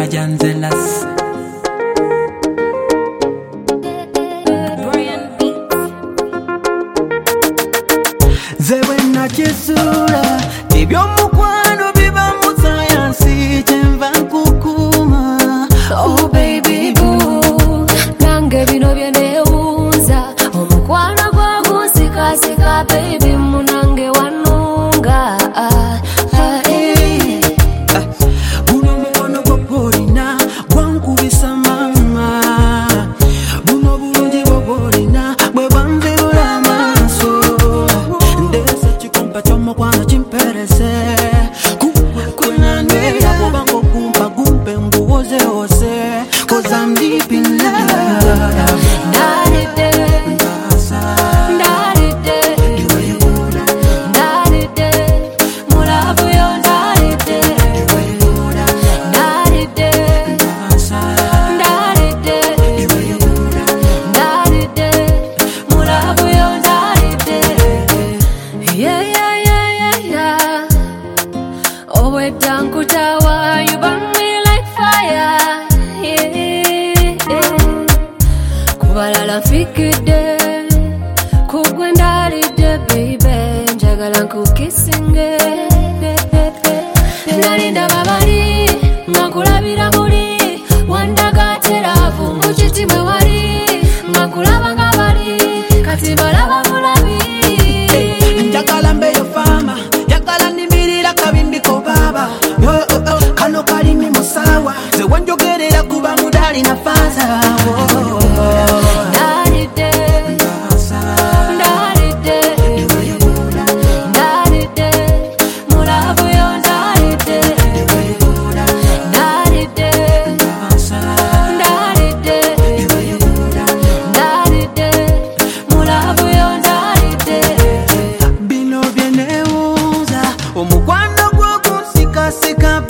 Janzelas. Zewe na chisura Tibyo mukwano biba musayansi Chenva kukuma Oh baby boo Nange bino byeneunza Omukwano kwa kusika sika baby munange wanunga Buno mukwano kwa porina Wangu bisa mama Buno bulungi kwa porina Bwe banzirula maso Ndese chikumpa chomo kwano chimperese Kuna nwela kubango kumpa gumpe mbuoze ose Cause I'm deep in love Dankutawa, you burn me like fire. Kubalala fikide, kugwendalide baby, njagala nkukisinge. Nalinda babali, ngakulabira buli, wandagateravu mukiti mwe wali, ngakulaba nga bali, kati balaba bulabi. Njagala mbeyo fama, njagala nimirira kabimbiko baba. Kano kalimi musawa, ze wanjogerera kuba mudali na faza. Bino byeneuza, omukwano gwo kunsika sika